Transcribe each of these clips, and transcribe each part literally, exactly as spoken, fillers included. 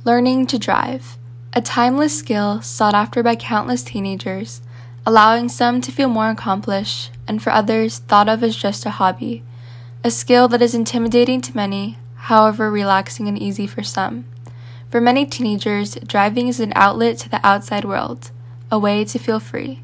Learning to drive, a timeless skill sought after by countless teenagers, allowing some to feel more accomplished and for others thought of as just a hobby, a skill that is intimidating to many, however relaxing and easy for some. For many teenagers, driving is an outlet to the outside world, a way to feel free.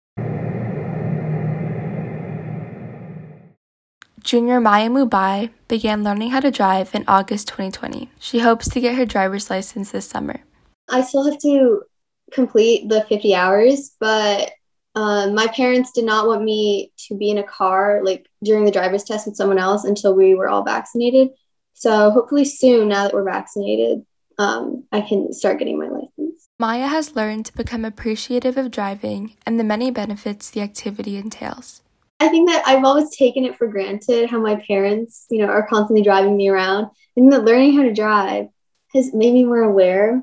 Junior Maya Mubai began learning how to drive in August twenty twenty. She hopes to get her driver's license this summer. I still have to complete the fifty hours, but um, my parents did not want me to be in a car like during the driver's test with someone else until we were all vaccinated. So hopefully soon, now that we're vaccinated, um, I can start getting my license. Maya has learned to become appreciative of driving and the many benefits the activity entails. I think that I've always taken it for granted how my parents, you know, are constantly driving me around. And that learning how to drive has made me more aware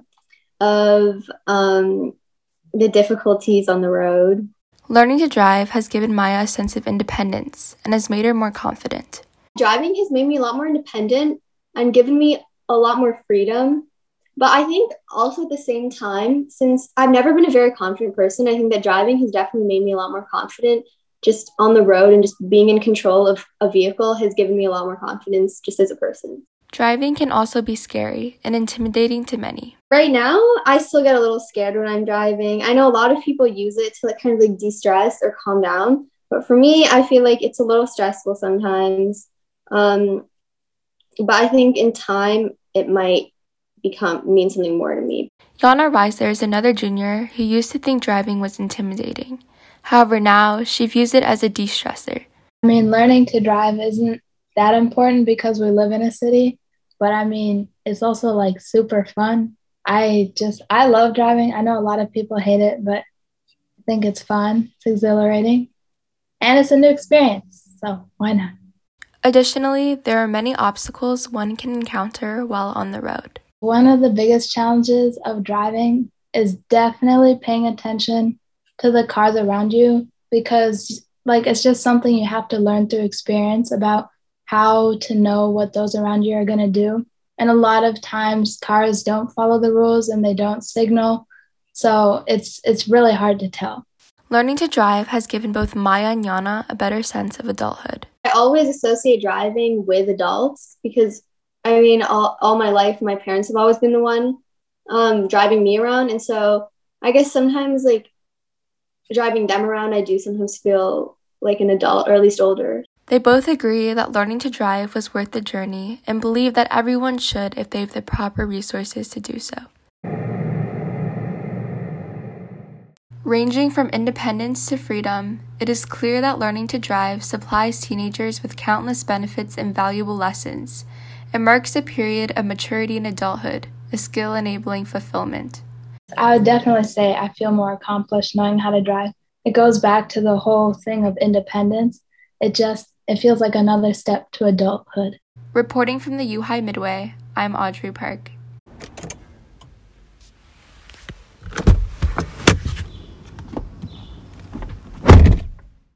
of um, the difficulties on the road. Learning to drive has given Maya a sense of independence and has made her more confident. Driving has made me a lot more independent and given me a lot more freedom. But I think also at the same time, since I've never been a very confident person, I think that driving has definitely made me a lot more confident. Just on the road and just being in control of a vehicle has given me a lot more confidence just as a person. Driving can also be scary and intimidating to many. Right now, I still get a little scared when I'm driving. I know a lot of people use it to like kind of like de-stress or calm down. But for me, I feel like it's a little stressful sometimes. Um, but I think in time, it might become mean something more to me. Yana Reiser is another junior who used to think driving was intimidating. However, now she views it as a de-stressor. I mean, learning to drive isn't that important because we live in a city, but I mean, it's also like super fun. I just, I love driving. I know a lot of people hate it, but I think it's fun. It's exhilarating. And it's a new experience, so why not? Additionally, there are many obstacles one can encounter while on the road. One of the biggest challenges of driving is definitely paying attention to the cars around you because like it's just something you have to learn through experience about how to know what those around you are going to do. And a lot of times cars don't follow the rules and they don't signal. So it's it's really hard to tell. Learning to drive has given both Maya and Yana a better sense of adulthood. I always associate driving with adults because I mean all, all my life my parents have always been the one um, driving me around. And so I guess sometimes like driving them around, I do sometimes feel like an adult, or at least older. They both agree that learning to drive was worth the journey and believe that everyone should if they have the proper resources to do so. Ranging from independence to freedom, it is clear that learning to drive supplies teenagers with countless benefits and valuable lessons. It marks a period of maturity in adulthood, a skill enabling fulfillment. I would definitely say I feel more accomplished knowing how to drive. It goes back to the whole thing of independence. It just, it feels like another step to adulthood. Reporting from the U High Midway, I'm Audrey Park.